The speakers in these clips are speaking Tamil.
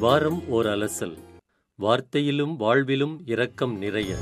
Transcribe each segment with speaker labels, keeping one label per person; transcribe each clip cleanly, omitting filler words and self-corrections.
Speaker 1: வாரம் ஓர் அலசல். வார்த்தையிலும் வாழ்விலும் இரக்கம் நிறைய.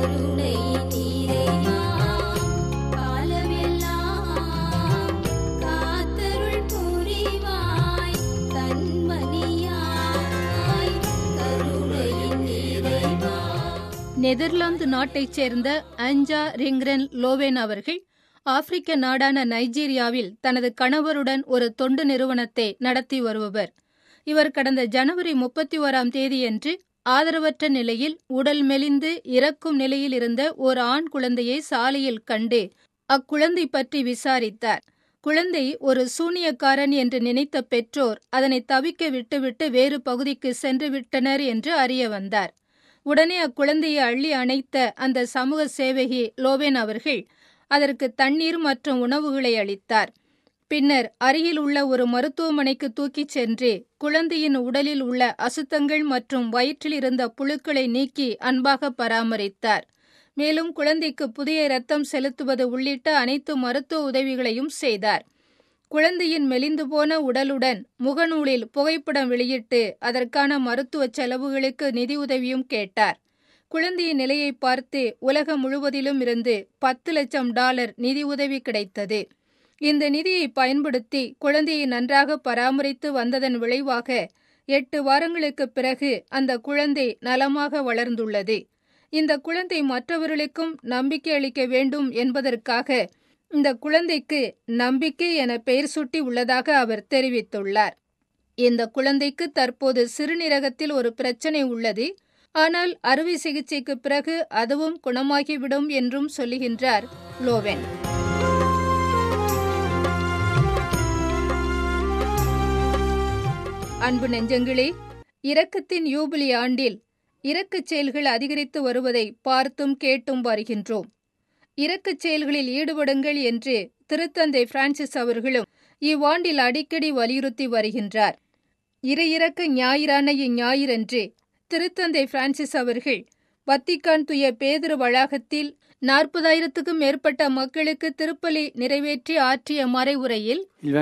Speaker 2: நெதர்லாந்து நாட்டைச் சேர்ந்த அஞ்சா ரிங்ரென் லோவென் அவர்கள் ஆப்பிரிக்க நாடான நைஜீரியாவில் தனது கணவருடன் ஒரு தொண்டு நிறுவனத்தை நடத்தி வருபவர். இவர் கடந்த ஜனவரி 31ஆம் தேதியன்று ஆதரவற்ற நிலையில் உடல் மெலிந்து இறக்கும் நிலையில் இருந்த ஒரு ஆண் குழந்தையை சாலையில் கண்டு அக்குழந்தை பற்றி விசாரித்தார். குழந்தை ஒரு சூனியக்காரன் என்று நினைத்த பெற்றோர் அதனை தவிக்க விட்டுவிட்டு வேறு பகுதிக்கு சென்று விட்டனர் என்று அறிய வந்தார். உடனே அக்குழந்தையை அள்ளி அணைத்த அந்த சமூக சேவகி லோவென் அவர்கள் அதற்கு தண்ணீர் மற்றும் உணவுகளை அளித்தார். பின்னர் அருகில் உள்ள ஒரு மருத்துவமனைக்கு தூக்கிச் சென்று குழந்தையின் உடலில் உள்ள அசுத்தங்கள் மற்றும் வயிற்றில் இருந்த புழுக்களை நீக்கி அன்பாக பராமரித்தார். மேலும் குழந்தைக்கு புதிய இரத்தம் செலுத்துவது உள்ளிட்ட அனைத்து மருத்துவ உதவிகளையும் செய்தார். குழந்தையின் மெலிந்து போன உடலுடன் முகநூலில் புகைப்படம் வெளியிட்டு அதற்கான மருத்துவ செலவுகளுக்கு நிதியுதவியும் கேட்டார். குழந்தையின் நிலையை பார்த்து உலகம் முழுவதிலும் இருந்து $10 லட்சம் நிதியுதவி கிடைத்தது. இந்த நிதியை பயன்படுத்தி குழந்தையை நன்றாக பராமரித்து வந்ததன் விளைவாக 8 வாரங்களுக்கு பிறகு அந்த குழந்தை நலமாக வளர்ந்துள்ளது. இந்த குழந்தை மற்றவர்களுக்கும் நம்பிக்கை அளிக்க வேண்டும் என்பதற்காக இந்த குழந்தைக்கு நம்பிக்கை என பெயர் சூட்டி உள்ளதாக அவர் தெரிவித்துள்ளார். இந்த குழந்தைக்கு தற்போது சிறுநீரகத்தில் ஒரு பிரச்சனை உள்ளது. ஆனால் அறுவை சிகிச்சைக்கு பிறகு அதுவும் குணமாகிவிடும் என்றும் சொல்லுகின்றார் லோவென். அன்பு நெஞ்சங்களே, இரக்கத்தின் யூபிலி ஆண்டில் இரக்கச் செயல்கள் அதிகரித்து வருவதை பார்த்தும் கேட்டும் வருகின்றோம். இரக்கச் செயல்களில் ஈடுபடுங்கள் என்று திருத்தந்தை பிரான்சிஸ் அவர்களும் இவ்வாண்டில் அடிக்கடி வலியுறுத்தி வருகின்றார். இறையிறக்க ஞாயிறான இஞ்ஞாயிறன்று திருத்தந்தை பிரான்சிஸ் அவர்கள் வத்திக்கான் தூய பேதுரு வளாகத்தில் 40,000க்கும் மேற்பட்ட மக்களுக்கு திருப்பலி நிறைவேற்றி ஆற்றிய மறைவுரையில்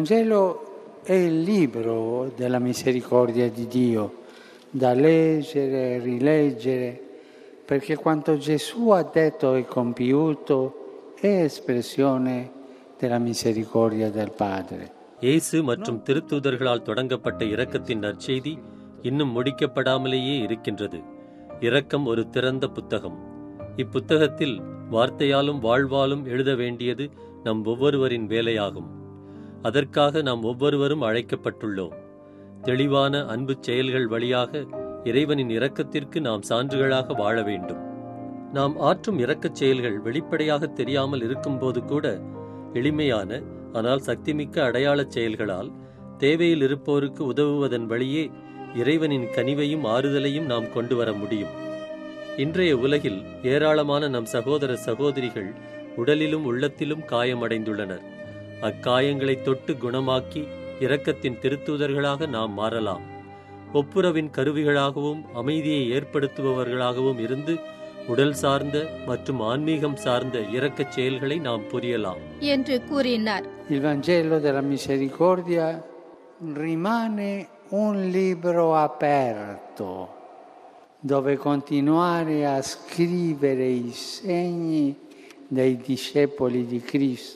Speaker 3: è il libro della misericordia di Dio, da leggere, rileggere, perché quanto Gesù ha detto e compiuto è espressione della misericordia del Padre.
Speaker 1: இயேசு மற்றும் திருத்தூதர்களால் தொடங்கப்பட்ட இரக்கத்தின் நற்செய்தி இன்னும் முடிக்கப்படாமலேயே இருக்கின்றது. இரக்கம் ஒரு திறந்த புத்தகம். இப்புத்தகத்தில் வார்த்தையாலும் வாழ்வாலும் எழுத வேண்டியது நம் ஒவ்வொருவரின் வேலையாகும். அதற்காக நாம் ஒவ்வொருவரும் அழைக்கப்பட்டுள்ளோம். தெளிவான அன்பு செயல்கள் வழியாக இறைவனின் இரக்கத்திற்கு நாம் சான்றுகளாக வாழ வேண்டும். நாம் ஆற்றும் இரக்கச் செயல்கள் வெளிப்படையாக தெரியாமல் இருக்கும்போது கூட எளிமையான ஆனால் சக்திமிக்க அடையாளச் செயல்களால் தேவையில் இருப்போருக்கு உதவுவதன் வழியே இறைவனின் கனிவையும் ஆறுதலையும் நாம் கொண்டு வர முடியும். இன்றைய உலகில் ஏராளமான நம் சகோதர சகோதரிகள் உடலிலும் உள்ளத்திலும் காயமடைந்துள்ளனர். அக்காயங்களை தொட்டு குணமாக்கி இரக்கத்தின் திருத்தூதர்களாக நாம் மாறலாம். ஒப்புரவின் கருவிகளாகவும் அமைதியை ஏற்படுத்துபவர்களாகவும் இருந்து உடல் சார்ந்த மற்றும் ஆன்மீகம் சார்ந்த இரக்கச் செயல்களை நாம் புரியலாம்
Speaker 2: என்று கூறினார்.
Speaker 3: Il Vangelo della Misericordia rimane un libro aperto dove continuare a scrivere i segni dei discepoli di Cristo.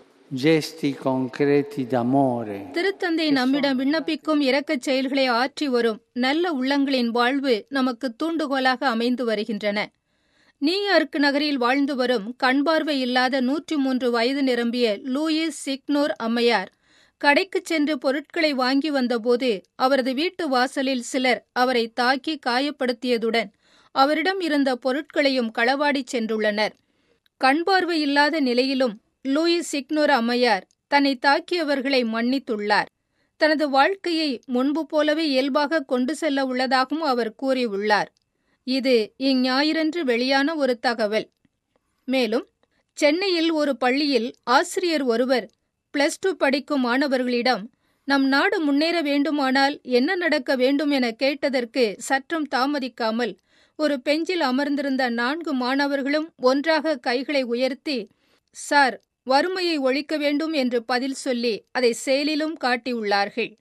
Speaker 3: Gesti concreti d'amore.
Speaker 2: திருத்தந்தை நம்மிடம் விண்ணப்பிக்கும் இரக்கச் செயல்களை ஆற்றி வரும் நல்ல உள்ளங்களின் வாழ்வு நமக்கு தூண்டுகோலாக அமைந்து வருகின்றன. நியூயார்க் நகரில் வாழ்ந்து வரும் கண்பார்வை இல்லாத 103 வயது நிரம்பிய லூயிஸ் சிக்னோர் அம்மையார் கடைக்குச் சென்று பொருட்களை வாங்கி வந்தபோது அவரது வீட்டு வாசலில் சிலர் அவரை தாக்கி காயப்படுத்தியதுடன் அவரிடம் இருந்த பொருட்களையும் களவாடிச் சென்றுள்ளனர். கண்பார்வை இல்லாத நிலையிலும் லூயிஸ் சிக்னோர் அம்மையார் தன்னை தாக்கியவர்களை மன்னித்துள்ளார். தனது வாழ்க்கையை முன்பு போலவே இயல்பாக கொண்டு செல்ல உள்ளதாகவும் அவர் கூறியுள்ளார். இது இஞ்ஞாயிறன்று வெளியான ஒரு தகவல். மேலும் சென்னையில் ஒரு பள்ளியில் ஆசிரியர் ஒருவர் +2 படிக்கும் மாணவர்களிடம் நம் நாடு முன்னேற வேண்டுமானால் என்ன நடக்க வேண்டும் என கேட்டதற்கு சற்றும் தாமதிக்காமல் ஒரு பெஞ்சில் அமர்ந்திருந்த 4 மாணவர்களும் ஒன்றாக கைகளை உயர்த்தி, சார், வறுமையை ஒழிக்க வேண்டும் என்று பதில் சொல்லி அதை செயலிலும் காட்டியுள்ளார்கள்.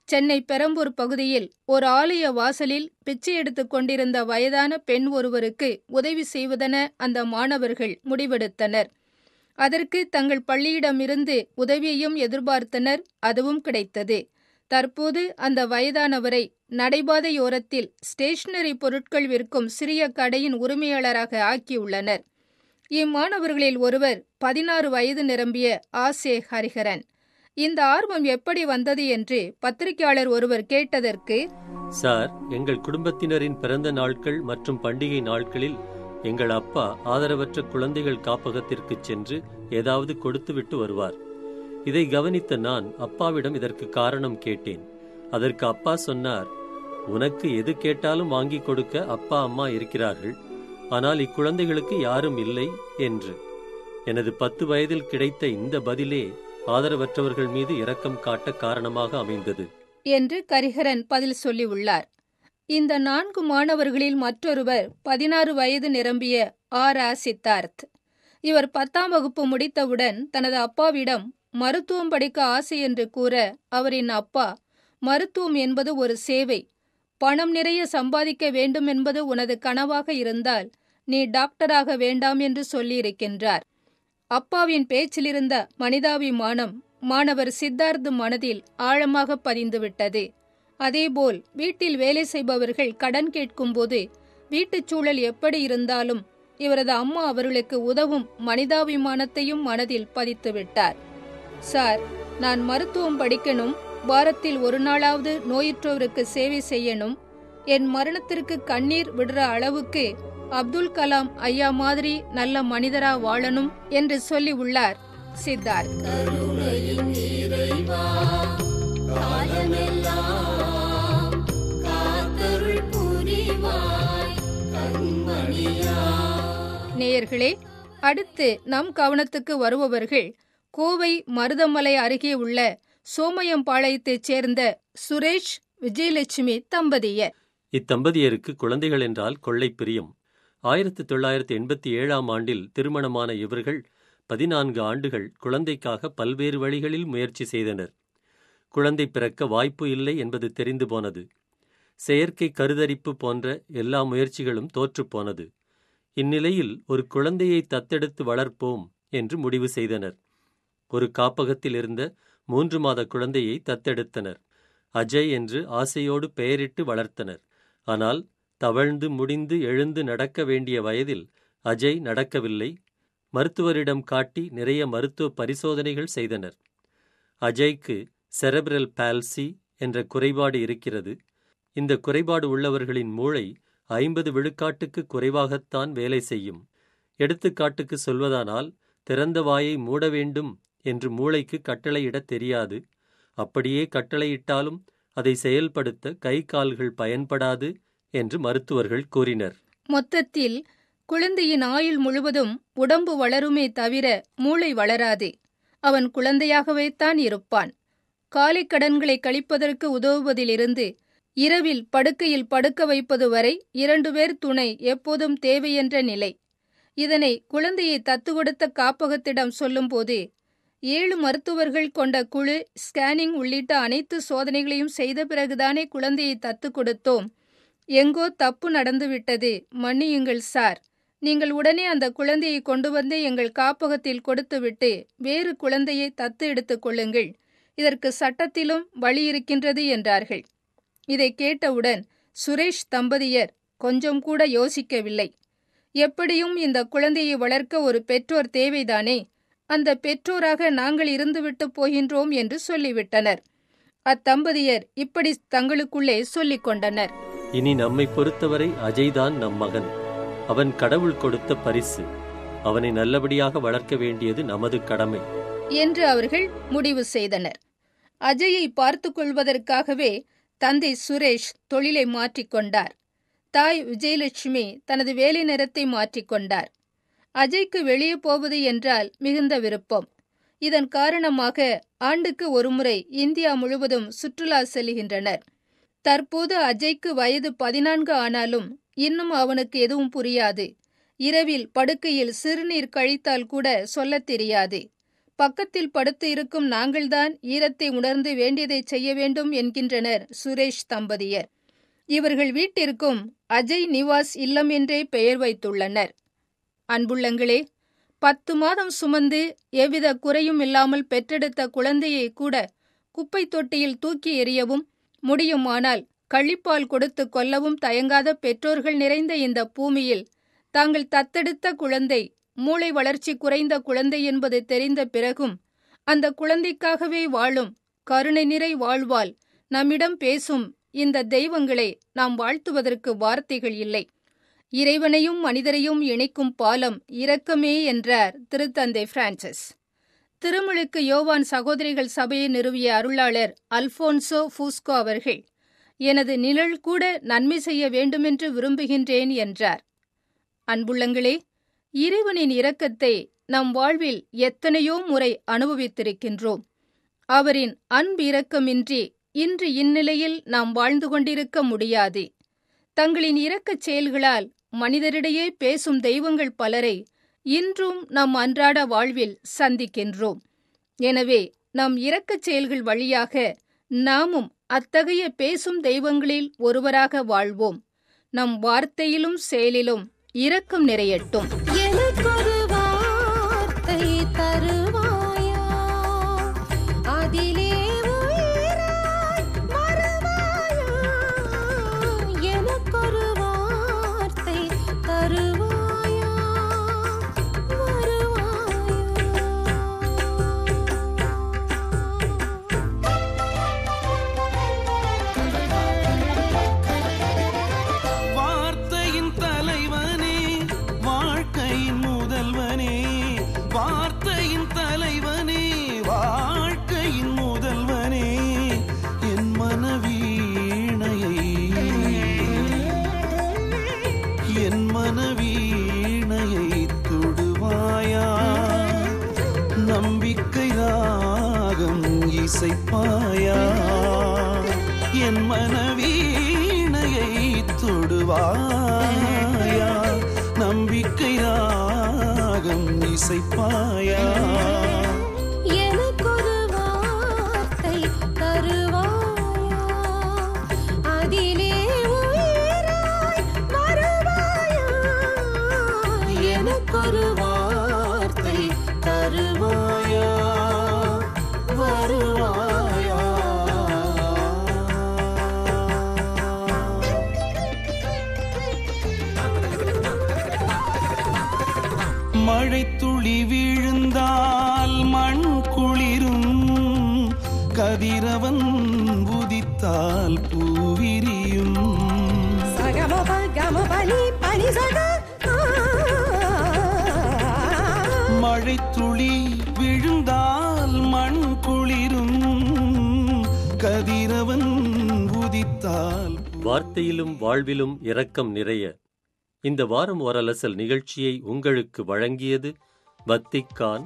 Speaker 2: சென்னை பெரம்பூர் பகுதியில் ஒரு ஆலய வாசலில் பிச்சை எடுத்துக் கொண்டிருந்த வயதான பெண் ஒருவருக்கு உதவி செய்வதென அந்த மாணவர்கள் முடிவெடுத்தனர். அதற்கு தங்கள் பள்ளியிடமிருந்து உதவியையும் எதிர்பார்த்தனர். அதுவும் கிடைத்தது. தற்போது அந்த வயதானவரை நடைபாதையோரத்தில் ஸ்டேஷனரி பொருட்கள் விற்கும் சிறிய கடையின் உரிமையாளராக ஆக்கியுள்ளனர். இம்மாணவர்களில் ஒருவர் 16 வயது நிரம்பிய ஆசே ஹரிஹரன். இந்த ஆர்வம் எப்படி வந்தது என்று பத்திரிகையாளர் ஒருவர் கேட்டதற்கு,
Speaker 1: சார், எங்கள் குடும்பத்தினரின் பிறந்த நாட்கள் மற்றும் பண்டிகை நாட்களில் எங்கள் அப்பா ஆதரவற்ற குழந்தைகள் காப்பகத்திற்கு சென்று ஏதாவது கொடுத்துவிட்டு வருவார். இதை கவனித்த நான் அப்பாவிடம் இதற்கு காரணம் கேட்டேன். அதற்கு அப்பா சொன்னார், உனக்கு எது கேட்டாலும் வாங்கி கொடுக்க அப்பா அம்மா இருக்கிறார்கள், ஆனால் இக்குழந்தைகளுக்கு யாரும் இல்லை என்று. எனது 10 வயதில் கிடைத்த இந்த பதிலே ஆதரவற்றவர்கள் மீது இரக்கம் காட்ட காரணமாக அமைந்தது
Speaker 2: என்று கரிஹரன் பதில் சொல்லியுள்ளார். இந்த 4 மாணவர்களில் மற்றொருவர் 16 வயது நிரம்பிய ஆர். சித்தார்த். இவர் 10ஆம் வகுப்பு முடித்தவுடன் தனது அப்பாவிடம் மருத்துவம் படிக்க ஆசை என்று கூற, அவரின் அப்பா, மருத்துவம் என்பது ஒரு சேவை, பணம் நிறைய சம்பாதிக்க வேண்டும் என்பது உனது கனவாக இருந்தால் நீ டாக்டராக வேண்டாம் என்று சொல்லியிருக்கின்றார். அப்பாவின் பேச்சிலிருந்த மனிதாபிமானம் மாணவர் சித்தார்த் மனதில் ஆழமாக பதிந்துவிட்டது. அதேபோல் வீட்டில் வேலை செய்பவர்கள் கடன் கேட்கும்போது வீட்டுச் சூழல் எப்படி இருந்தாலும் இவரது அம்மா அவர்களுக்கு உதவும் மனிதாபிமானத்தையும் மனதில் பதித்துவிட்டார். சார், நான் மருத்துவம் படிக்கணும், வாரத்தில் ஒரு நாளாவது நோயுற்றவருக்கு சேவை செய்யணும், என் மரணத்திற்கு கண்ணீர் விடுற அளவுக்கு அப்துல் கலாம் ஐயா மாதிரி நல்ல மனிதரா வாழணும் என்று சொல்லி உள்ளார் சித்தார்த். நேயர்களே, அடுத்து நம் கவனத்துக்கு வருபவர்கள் கோவை மருதமலை அருகே உள்ள சோமயம்பாளையத்தைச் சேர்ந்த சுரேஷ் விஜயலட்சுமி தம்பதியர்.
Speaker 1: இத்தம்பதியருக்கு குழந்தைகள் என்றால் கொள்ளை பிரியம். 1987ஆம் ஆண்டில் திருமணமான இவர்கள் 14 ஆண்டுகள் குழந்தைக்காக பல்வேறு வழிகளில் முயற்சி செய்தனர். குழந்தை பிறக்க வாய்ப்பு இல்லை என்பது தெரிந்து போனது. செயற்கை கருதரிப்பு போன்ற எல்லா முயற்சிகளும் தோற்றுப்போனது. இந்நிலையில் ஒரு குழந்தையை தத்தெடுத்து வளர்ப்போம் என்று முடிவு செய்தனர். ஒரு காப்பகத்தில் இருந்த 3 மாத குழந்தையை தத்தெடுத்தனர். அஜய் என்று ஆசையோடு பெயரிட்டு வளர்த்தனர். ஆனால் தவழ்ந்து முடிந்து எழுந்து நடக்க வேண்டிய வயதில் அஜய் நடக்கவில்லை. மருத்துவரிடம் காட்டி நிறைய மருத்துவ பரிசோதனைகள் செய்தனர். அஜய்க்கு செரெப்ரல் பால்சி என்ற குறைபாடு இருக்கிறது. இந்த குறைபாடு உள்ளவர்களின் மூளை 50 விழுக்காட்டுக்கு குறைவாகத்தான் வேலை செய்யும். எடுத்துக்காட்டுக்கு சொல்வதானால், திறந்த வாயை மூட வேண்டும் என்று மூளைக்கு கட்டளையிடத் தெரியாது. அப்படியே கட்டளையிட்டாலும் அதை செயல்படுத்த கை கால்கள் பயன்படாது என்று மருத்துவர்கள் கூறினர்.
Speaker 2: மொத்தத்தில் குழந்தையின் ஆயுள் முழுவதும் உடம்பு வளருமே தவிர மூளை வளராது. அவன் குழந்தையாகவே தான் இருப்பான். காலை கடன்களை கழிப்பதற்கு உதவுவதிலிருந்து இரவில் படுக்கையில் படுக்க வைப்பது வரை 2 பேர் துணை எப்போதும் தேவையென்ற நிலை. இதனை குழந்தையை தத்து கொடுத்த காப்பகத்திடம் சொல்லும்போது, 7 மருத்துவர்கள் கொண்ட குழு ஸ்கேனிங் உள்ளிட்ட அனைத்து சோதனைகளையும் செய்த பிறகுதானே குழந்தையை தத்து கொடுத்தோம். எங்கோ தப்பு நடந்துவிட்டது, மன்னியுங்கள் சார். நீங்கள் உடனே அந்த குழந்தையை கொண்டு வந்து எங்கள் காப்பகத்தில் கொடுத்துவிட்டு வேறு குழந்தையை தத்து எடுத்துக் கொள்ளுங்கள். இதற்கு சட்டத்திலும் வழி இருக்கின்றது என்றார்கள். இதை கேட்டவுடன் சுரேஷ் தம்பதியர் கொஞ்சம் கூட யோசிக்கவில்லை. எப்படியும் இந்த குழந்தையை வளர்க்க ஒரு பெற்றோர் தேவைதானே, அந்த பெற்றோராக நாங்கள் இருந்துவிட்டு போகின்றோம் என்று சொல்லிவிட்டனர். அத்தம்பதியர் இப்படி தங்களுக்குள்ளே சொல்லிக் கொண்டனர்.
Speaker 1: இனி நம்மை பொறுத்தவரை அஜய்தான் நம் மகன். அவன் கடவுள் கொடுத்த பரிசு. அவனை நல்லபடியாக வளர்க்க வேண்டியது நமது கடமை
Speaker 2: என்று அவர்கள் முடிவு செய்தனர். அஜயை பார்த்து கொள்வதற்காகவே தந்தை சுரேஷ் தொழிலை மாற்றிக்கொண்டார். தாய் விஜயலட்சுமி தனது வேலை நேரத்தை மாற்றிக்கொண்டார். அஜய்க்கு வெளியே போவது என்றால் மிகுந்த விருப்பம். இதன் காரணமாக ஆண்டுக்கு ஒருமுறை இந்தியா முழுவதும் சுற்றுலா செல்கின்றனர். தற்போது அஜய்க்கு வயது 14 ஆனாலும் இன்னும் அவனுக்கு எதுவும் புரியாது. இரவில் படுக்கையில் சிறுநீர் கழித்தால் கூட சொல்லத் தெரியாது. பக்கத்தில் படுத்து இருக்கும் நாங்கள்தான் ஈரத்தை உணர்ந்து வேண்டியதை செய்ய வேண்டும் என்கின்றனர் சுரேஷ் தம்பதியர். இவர்கள் வீட்டிற்கும் அஜய் நிவாஸ் இல்லம் என்றே பெயர் வைத்துள்ளனர். அன்புள்ளங்களே, 10 மாதம் சுமந்து எவ்வித குறையும் இல்லாமல் பெற்றெடுத்த குழந்தையை கூட குப்பை தொட்டியில் தூக்கி எறியவும், முடியுமானால் கள்ளிப்பால் கொடுத்து கொல்லவும் தயங்காத பெற்றோர்கள் நிறைந்த இந்த பூமியில் தாங்கள் தத்தெடுத்த குழந்தை மூளை வளர்ச்சி குறைந்த குழந்தை என்பது தெரிந்த பிறகும் அந்த குழந்தைக்காகவே வாழும் கருணை நிறை வாழ்வால் நம்மிடம் பேசும் இந்த தெய்வங்களை நாம் வாழ்த்துவதற்கு வார்த்தைகள் இல்லை. இறைவனையும் மனிதரையும் இணைக்கும் பாலம் இரக்கமே என்றார் திருத்தந்தை பிரான்சிஸ். திருமுழுக்கு யோவான் சகோதரிகள் சபையை நிறுவிய அருளாளர் அல்போன்சோ பூஸ்கோ அவர்கள், எனது நிழல் கூட நன்மை செய்ய வேண்டுமென்று விரும்புகின்றேன் என்றார். அன்புள்ளங்களே, இறைவனின் இரக்கத்தை நம் வாழ்வில் எத்தனையோ முறை அனுபவித்திருக்கின்றோம். அவரின் அன்பு இரக்கமின்றி இன்று இந்நிலையில் நாம் வாழ்ந்து கொண்டிருக்க முடியாது. தங்களின் இரக்கச் செயல்களால் மனிதரிடையே பேசும் தெய்வங்கள் பலரை இன்றும் நம் அன்றாட வாழ்வில் சந்திக்கின்றோம். எனவே நம் இரக்கச் செயல்கள் வழியாக நாமும் அத்தகைய பேசும் தெய்வங்களில் ஒருவராக வாழ்வோம். நம் வார்த்தையிலும் செயலிலும் இரக்கம் நிறையட்டும்.
Speaker 4: எனக்கொரு வார்த்தை தருவாயா, அதிலே உயிராய் வருவாயா. எனக்கொரு வார்த்தை தருவாயா, வருவாயா.
Speaker 5: வார்த்தையின் தலைவனே, வாழ்க்கையின் முதல்வனே, வார்த்தையின் தலைவனே, வாழ்க்கையின் முதல்வனே, என் மனவீணையை தொடுவாயா. நம்பிக்கை ராகம் இசைப்பாயா, என் மனவீணையை தொடுவாயா. நம்பிக்கை ராகம் இசைப்பாயா.
Speaker 4: எனக்கொரு வார்த்தை தருவாயா, அதிலே உயிராய் வருவாயா. எனக்கொரு வார்த்தை தருவாயா, வருவாயா.
Speaker 5: மழைத்துளி விழுந்தால் மண் குளிரும், கதிரவன் உதித்தால் பூவிரியும்.
Speaker 4: சகமப கமபனி பனி சக.
Speaker 5: மழைத்துளி விழுந்தால் மண் குளிரும், கதிரவன் உதித்தால்.
Speaker 1: வார்த்தையிலும் வாழ்விலும் இரக்கம் நிறைய. இந்த வாரம் ஓரலசல் நிகழ்ச்சியை உங்களுக்கு வழங்கியது வத்திக்கான்